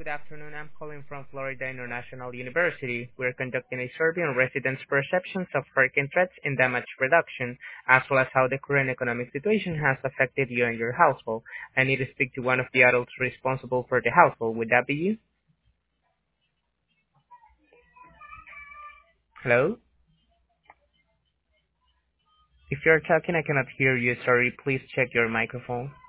good afternoon. I'm calling from Florida International University. We're conducting a survey on residents' perceptions of hurricane threats and damage reduction, as well as how the current economic situation has affected you and your household. I need to speak to one of the adults responsible for the household. Would that be you? Hello? If you're talking, I cannot hear you. Sorry, please check your microphone.